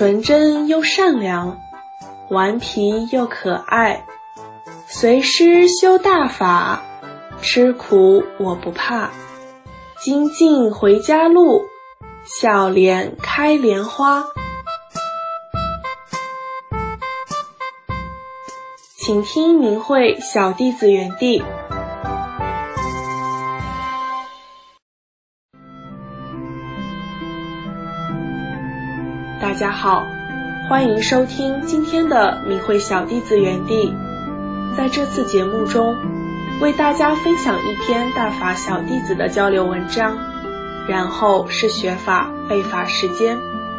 纯真又善良，顽皮又可爱，随师修大法，吃苦我不怕。精进回家路，笑脸开莲花。请听明慧小弟子园地。大家好，欢迎收听今天的明慧小弟子园地。在这次节目中，为大家分享一篇大法小弟子的交流文章，然后是学法背法时间。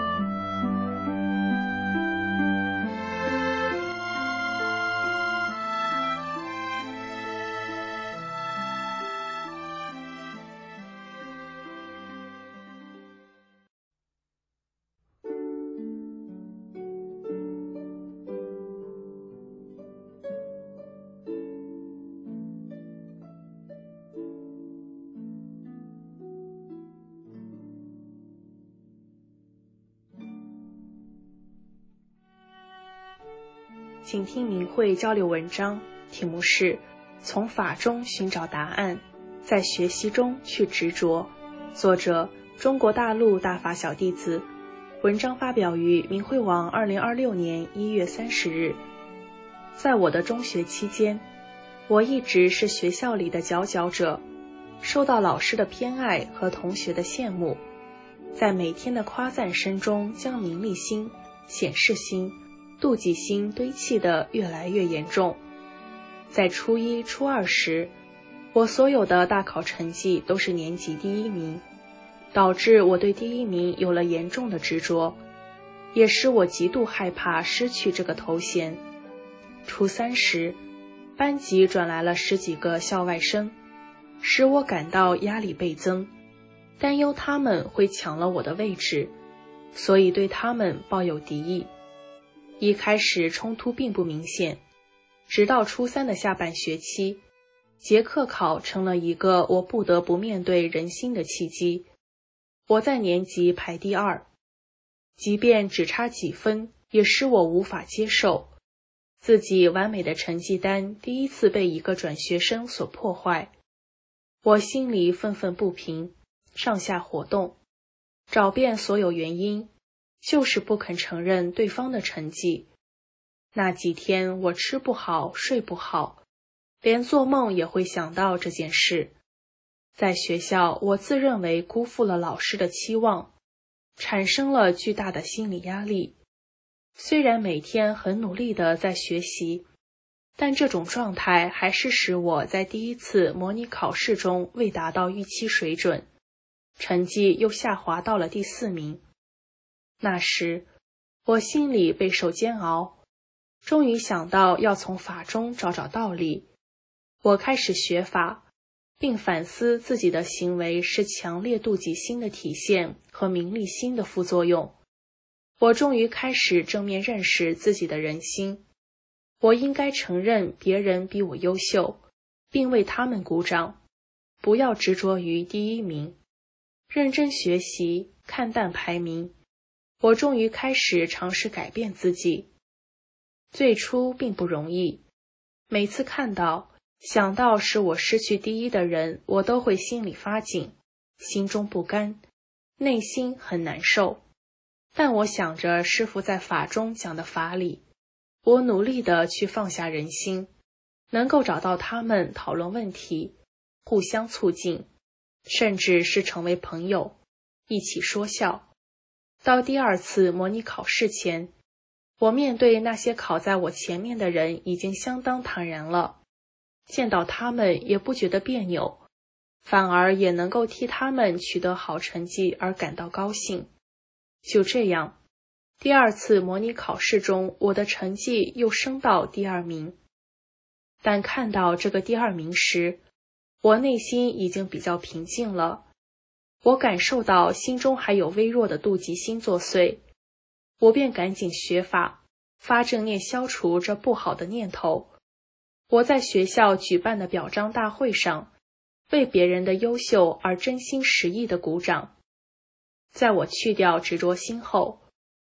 请听明慧交流文章，题目是从法中寻找答案，在学习中去执着。作者中国大陆大法小弟子。文章发表于明慧网2026年1月30日。在我的中学期间，我一直是学校里的佼佼者，受到老师的偏爱和同学的羡慕，在每天的夸赞声中将名利心、显示心、妒忌心堆砌得越来越严重。在初一、初二时，我所有的大考成绩都是年级第一名，导致我对第一名有了严重的执着，也使我极度害怕失去这个头衔。初三时，班级转来了10几个校外生，使我感到压力倍增，担忧他们会抢了我的位置，所以对他们抱有敌意。一开始冲突并不明显，直到初三的下半学期，结课考成了一个我不得不面对人心的契机。我在年级排第2，即便只差几分，也使我无法接受。自己完美的成绩单第一次被一个转学生所破坏，我心里愤愤不平，上下活动，找遍所有原因，就是不肯承认对方的成绩。那几天我吃不好，睡不好，连做梦也会想到这件事。在学校，我自认为辜负了老师的期望，产生了巨大的心理压力。虽然每天很努力地在学习，但这种状态还是使我在第一次模拟考试中未达到预期水准，成绩又下滑到了第4名。那时，我心里备受煎熬，终于想到要从法中找道理。我开始学法，并反思自己的行为是强烈妒忌心的体现和名利心的副作用。我终于开始正面认识自己的人心。我应该承认别人比我优秀，并为他们鼓掌，不要执着于第1名，认真学习，看淡排名。我终于开始尝试改变自己。最初并不容易，每次看到、想到使我失去第1的人，我都会心里发紧，心中不甘，内心很难受。但我想着师父在法中讲的法理，我努力地去放下人心，能够找到他们讨论问题，互相促进，甚至是成为朋友，一起说笑。到第2次模拟考试前，我面对那些考在我前面的人已经相当坦然了，见到他们也不觉得别扭，反而也能够替他们取得好成绩而感到高兴。就这样，第2次模拟考试中，我的成绩又升到第2名。但看到这个第2名时，我内心已经比较平静了。我感受到心中还有微弱的妒忌心作祟，我便赶紧学法，发正念消除这不好的念头。我在学校举办的表彰大会上，为别人的优秀而真心实意地鼓掌。在我去掉执着心后，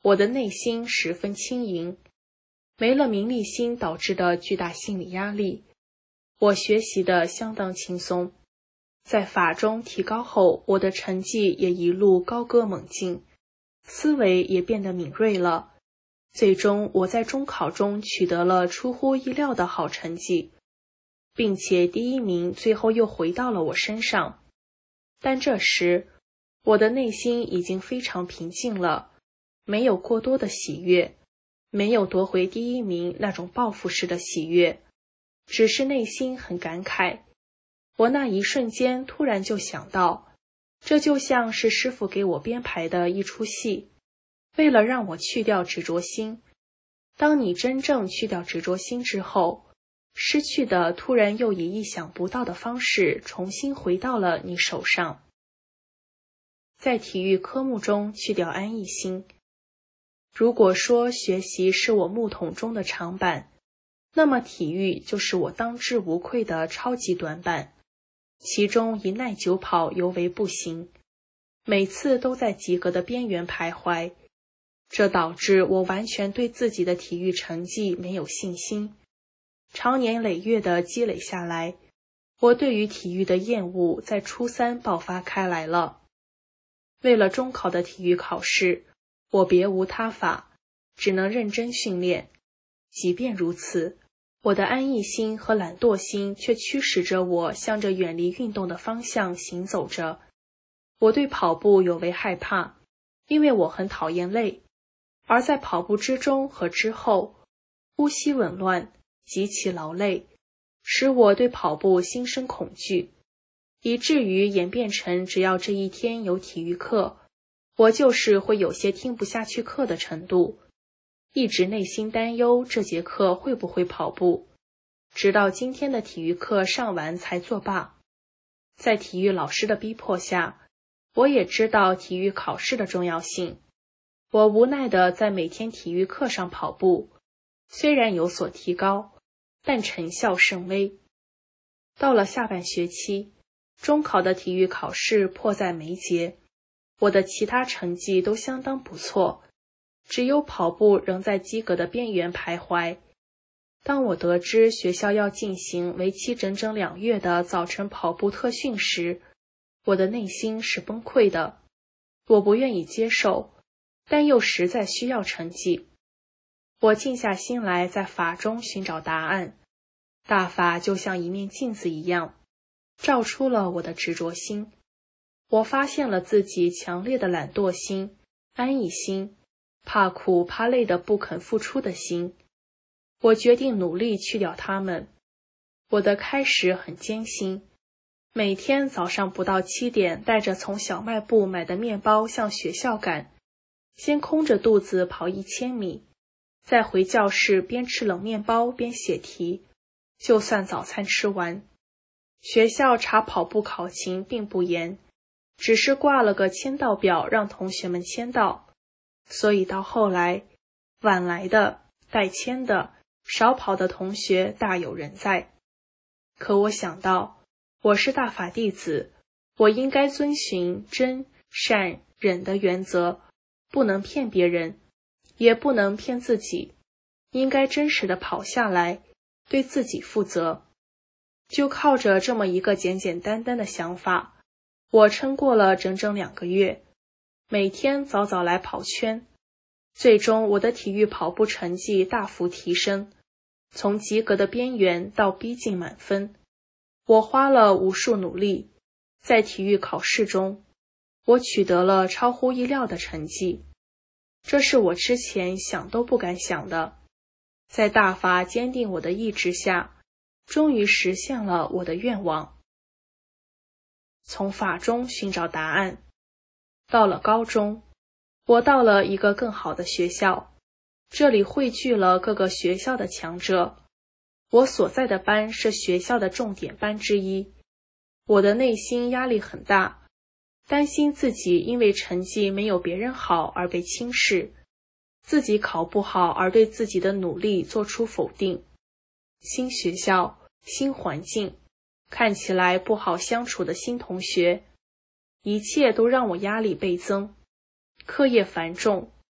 我的内心十分轻盈，没了名利心导致的巨大心理压力，我学习得相当轻松。在法中提高后，我的成绩也一路高歌猛进，思维也变得敏锐了。最终我在中考中取得了出乎意料的好成绩，并且第一名最后又回到了我身上。但这时我的内心已经非常平静了，没有过多的喜悦，没有夺回第一名那种报复式的喜悦，只是内心很感慨。我那一瞬间突然就想到，这就像是师父给我编排的一出戏，为了让我去掉执着心。当你真正去掉执着心之后，失去的突然又以意想不到的方式重新回到了你手上。在体育科目中去掉安逸心。如果说学习是我木桶中的长板，那么体育就是我当之无愧的超级短板，其中以耐久跑尤为不行，每次都在及格的边缘徘徊，这导致我完全对自己的体育成绩没有信心。长年累月的积累下来，我对于体育的厌恶在初三爆发开来了。为了中考的体育考试，我别无他法，只能认真训练。即便如此，我的安逸心和懒惰心却驱使着我向着远离运动的方向行走着。我对跑步有为害怕，因为我很讨厌累，而在跑步之中和之后，呼吸紊乱，极其劳累，使我对跑步心生恐惧，以至于演变成只要这一天有体育课，我就是会有些听不下去课的程度，一直内心担忧这节课会不会跑步，直到今天的体育课上完才作罢。在体育老师的逼迫下，我也知道体育考试的重要性，我无奈地在每天体育课上跑步，虽然有所提高，但成效甚微。到了下半学期，中考的体育考试迫在眉睫，我的其他成绩都相当不错，只有跑步仍在及格的边缘徘徊。当我得知学校要进行为期整整2月的早晨跑步特训时，我的内心是崩溃的。我不愿意接受，但又实在需要成绩。我静下心来在法中寻找答案，大法就像一面镜子一样，照出了我的执着心。我发现了自己强烈的懒惰心、安逸心、怕苦怕累的不肯付出的心。我决定努力去掉它们。我的开始很艰辛，每天早上不到7点带着从小卖部买的面包向学校赶，先空着肚子跑1000米，再回教室边吃冷面包边写题，就算早餐吃完。学校查跑步考勤并不严，只是挂了个签到表让同学们签到，所以到后来，晚来的、代签的、少跑的同学大有人在。可我想到，我是大法弟子，我应该遵循真、善、忍的原则，不能骗别人，也不能骗自己，应该真实的跑下来，对自己负责。就靠着这么一个简简单单的想法，我撑过了整整2个月，每天早早来跑圈。最终我的体育跑步成绩大幅提升，从及格的边缘到逼近满分。我花了无数努力，在体育考试中，我取得了超乎意料的成绩。这是我之前想都不敢想的。在大法坚定我的意志下，终于实现了我的愿望。从法中寻找答案。到了高中，我到了一个更好的学校，这里汇聚了各个学校的强者。我所在的班是学校的重点班之一。我的内心压力很大，担心自己因为成绩没有别人好而被轻视，自己考不好而对自己的努力做出否定。新学校、新环境，看起来不好相处的新同学，一切都让我压力倍增，课业繁重，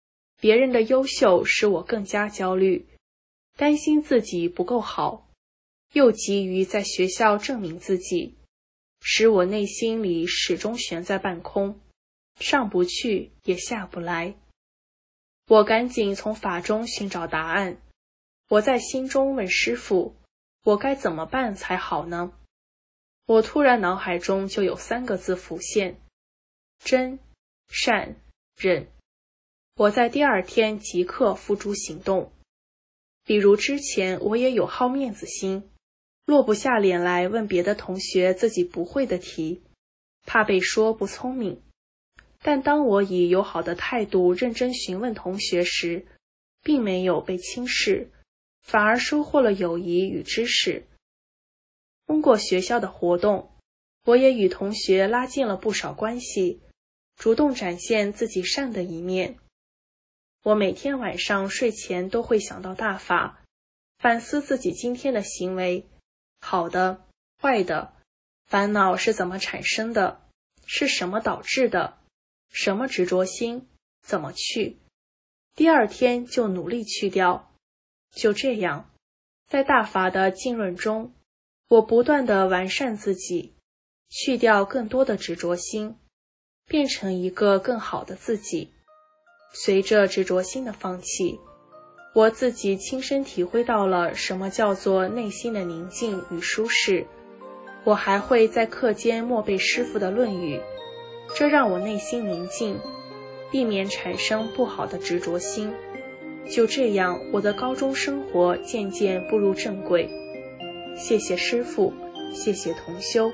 别人的优秀使我更加焦虑，担心自己不够好，又急于在学校证明自己，使我内心里始终悬在半空，上不去也下不来。我赶紧从法中寻找答案，我在心中问师父，我该怎么办才好呢？我突然脑海中就有3个字浮现：真、善、忍。我在第2天即刻付诸行动。比如之前我也有好面子心，落不下脸来问别的同学自己不会的题，怕被说不聪明。但当我以友好的态度认真询问同学时，并没有被轻视，反而收获了友谊与知识。通过学校的活动，我也与同学拉近了不少关系，主动展现自己善的一面。我每天晚上睡前都会想到大法，反思自己今天的行为，好的、坏的，烦恼是怎么产生的，是什么导致的，什么执着心，怎么去，第2天就努力去掉。就这样，在大法的浸润中，我不断地完善自己，去掉更多的执着心，变成一个更好的自己。随着执着心的放弃，我自己亲身体会到了什么叫做内心的宁静与舒适。我还会在课间默背师父的论语，这让我内心宁静，避免产生不好的执着心。就这样，我的高中生活渐渐步入正轨。谢谢师父，谢谢同修。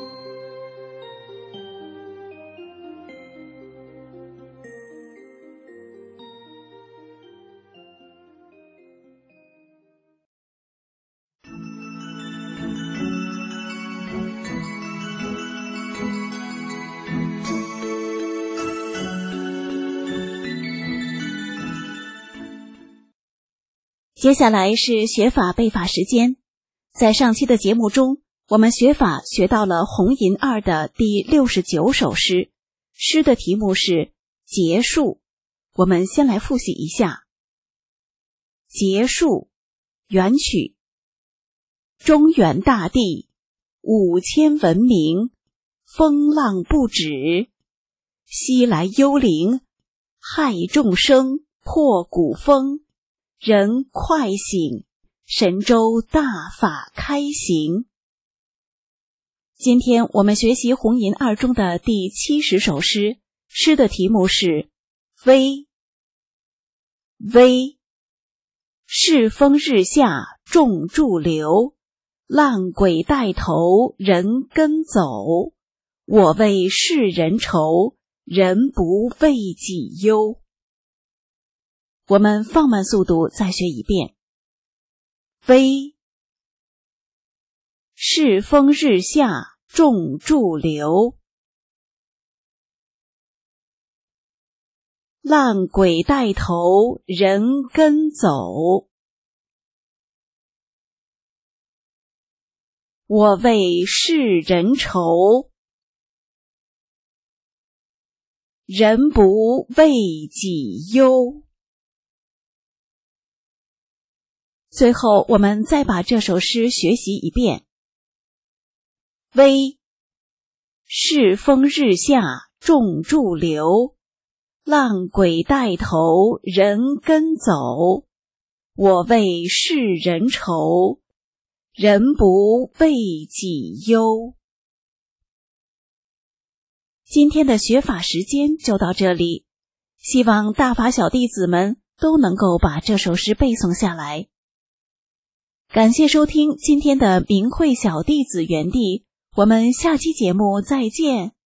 接下来是学法背法时间。在上期的节目中，我们学法学到了红银2的第69首诗，诗的题目是结束。我们先来复习一下。结束，元曲。中原大地5000文明，风浪不止，西来幽灵，害众生，破古风，人快醒，神州大法开行。今天我们学习红银2中的第70首诗，诗的题目是微。微，世风日下众驻留，浪鬼带头人跟走，我为世人愁，人不为己忧。我们放慢速度再学一遍。微，世风日下众驻留，浪鬼带头人跟走，我为世人愁，人不为己忧。最后我们再把这首诗学习一遍。微，世风日下众驻留，浪鬼带头人跟走，我为世人愁，人不为己忧。今天的学法时间就到这里，希望大法小弟子们都能够把这首诗背诵下来。感谢收听今天的明慧小弟子园地，我们下期节目再见。